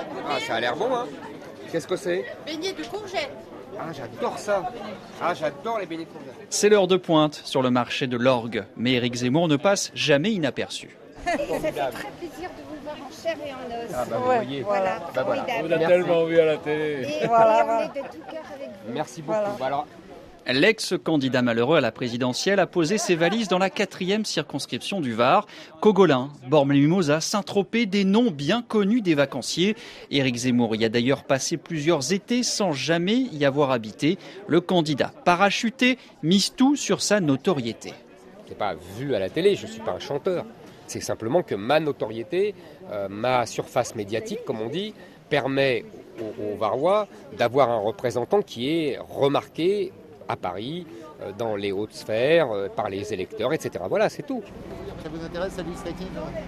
Ah, ça a l'air bon, hein. Qu'est-ce que c'est? Beignets de courgettes. Ah, j'adore ça. Ah, j'adore les beignets de courgettes. C'est l'heure de pointe sur le marché de l'Orgue, mais Éric Zemmour ne passe jamais inaperçu. Ça fait très plaisir de vous voir en chair et en os. Ah, bah, vous voyez. Voilà, Bah, voilà. formidable. On a tellement vu à la télé. Et on est de tout cœur avec vous. Merci beaucoup. Voilà. Alors, L'ex-candidat malheureux à la présidentielle a posé ses valises dans la 4e circonscription du Var. Cogolin, Bormes-les-Mimosas, Saint-Tropez, des noms bien connus des vacanciers. Éric Zemmour y a d'ailleurs passé plusieurs étés sans jamais y avoir habité. Le candidat parachuté mise tout sur sa notoriété. je n'ai pas vu à la télé, je ne suis pas un chanteur. C'est simplement que ma notoriété, ma surface médiatique, comme on dit, permet aux Varois d'avoir un représentant qui est remarqué à Paris, dans les hautes sphères, par les électeurs, etc. Voilà, c'est tout. Ça vous intéresse, la législative?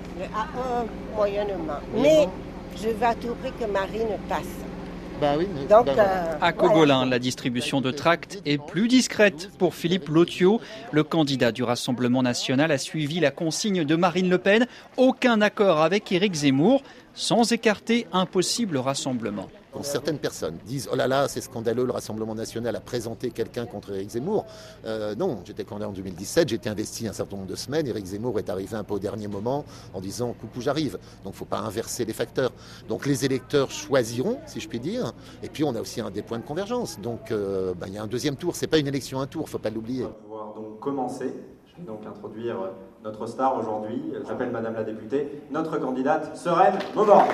Moyennement. Mais je vais à tout prix que Marine passe. Bah oui, mais Donc, À Cogolin, la distribution de tracts est plus discrète pour Philippe Lothiau. Le candidat du Rassemblement national a suivi la consigne de Marine Le Pen. Aucun accord avec Éric Zemmour, sans écarter un possible rassemblement. Quand certaines personnes disent « Oh là là, c'est scandaleux, le Rassemblement national a présenté quelqu'un contre Éric Zemmour », non, j'étais candidat en 2017, j'ai été investi un certain nombre de semaines, Éric Zemmour est arrivé un peu au dernier moment en disant « Coucou, j'arrive ». Donc il ne faut pas inverser les facteurs. Donc les électeurs choisiront, si je puis dire, et puis on a aussi des points de convergence. Donc il y a un deuxième tour, c'est pas une élection un tour, il ne faut pas l'oublier. On va pouvoir donc commencer. Je vais donc introduire notre star aujourd'hui. Elle s'appelle Madame la députée, notre candidate Sereine Mauborgne.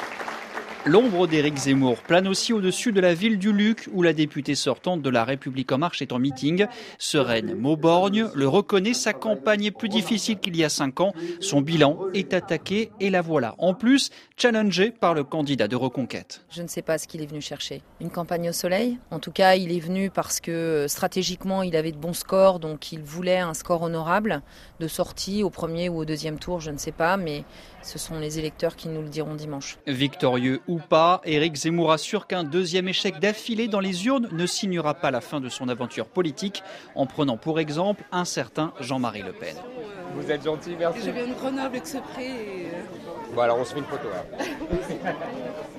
L'ombre d'Éric Zemmour plane aussi au-dessus de la ville du Luc, où la députée sortante de La République En Marche est en meeting. Sereine Mauborgne le reconnaît, sa campagne est plus difficile qu'il y a 5 ans. Son bilan est attaqué et la voilà. En plus, challengé par le candidat de Reconquête. Je ne sais pas ce qu'il est venu chercher. Une campagne au soleil? En tout cas, il est venu parce que stratégiquement, il avait de bons scores, donc il voulait un score honorable de sortie au premier ou au deuxième tour, je ne sais pas, mais ce sont les électeurs qui nous le diront dimanche. Victorieux ou pas, Éric Zemmour assure qu'un deuxième échec d'affilée dans les urnes ne signera pas la fin de son aventure politique, en prenant pour exemple un certain Jean-Marie Le Pen. Vous êtes gentil, merci. Je viens de Grenoble avec ce prix. Bon, alors on se fait une photo. Hein.